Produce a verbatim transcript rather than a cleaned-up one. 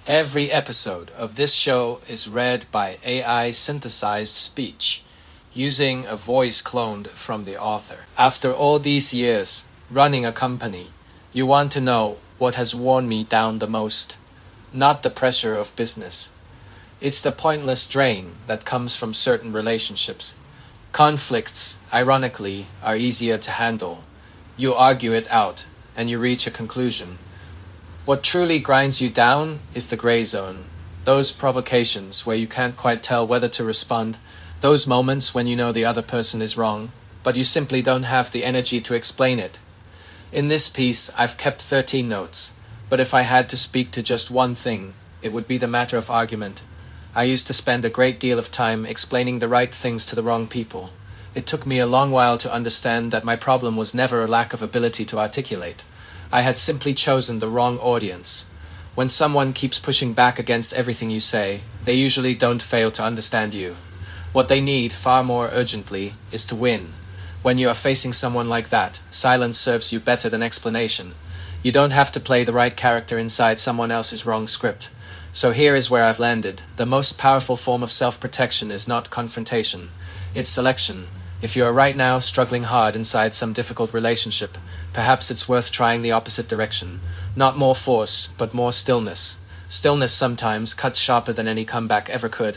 Every episode of this show is read by A I synthesized speech, using a voice cloned from the author. After all these years running a company, you want to know what has worn me down the most. Not the pressure of business. It's the pointless drain that comes from certain relationships. Conflicts, ironically, are easier to handle. You argue it out, and you reach a conclusion. What truly grinds you down is the gray zone. Those provocations where you can't quite tell whether to respond. Those moments when you know the other person is wrong, but you simply don't have the energy to explain it. In this piece, I've kept thirteen notes, but if I had to speak to just one thing, it would be the matter of argument. I used to spend a great deal of time explaining the right things to the wrong people. It took me a long while to understand that my problem was never a lack of ability to articulate. I had simply chosen the wrong audience. When someone keeps pushing back against everything you say, they usually don't fail to understand you. What they need, far more urgently, is to win. When you are facing someone like that, silence serves you better than explanation. You don't have to play the right character inside someone else's wrong script. So here is where I've landed. The most powerful form of self-protection is not confrontation. It's selection. If you are right now struggling hard inside some difficult relationship, perhaps it's worth trying the opposite direction. Not more force, but more stillness. Stillness sometimes cuts sharper than any comeback ever could.